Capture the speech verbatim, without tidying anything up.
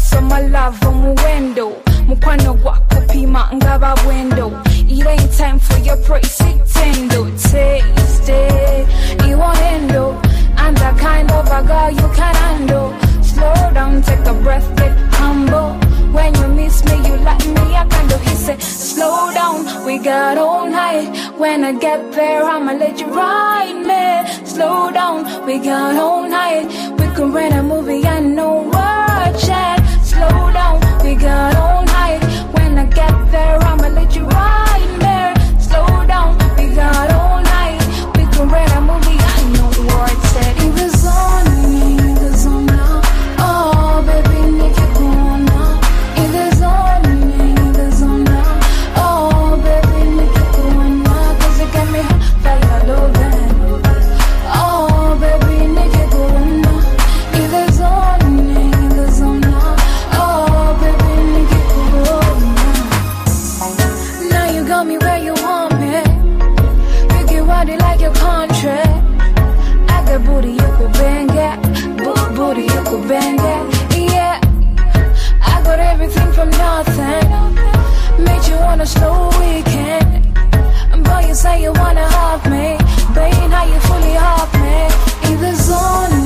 So my love muwendo mukwano gwako pima ngaba wendo. It ain't time for your praise tendo. Taste it, you want endo. I'm the kind of a girl you can handle. Slow down, take a breath, get humble. When you miss me, you like me, I can do. He said, slow down, we got all night. When I get there, I'ma let you ride me. Slow down, we got all night. We can rent a movie and no word chat. Slow down, we got all night. When I get there, I'ma let you ride me. Slow down, we got all night. We can rent a movie and no word chat. It was on me, it was on now. Oh, baby, make it go on now. It was on me, it was on now. Oh, baby, make it go on now. Cause you got me fire loving. Oh, baby, make it go on now. It was on me, it was on now. Oh, baby, make it go on now. Now you got me where you want me. You get rowdy like your contract. I got booty, you could bang it. Bo- booty, you could bang it. Yeah, I got everything from nothing. Made you want a slow weekend. Boy, you say you wanna have me. Babe, now you fully have me. It was on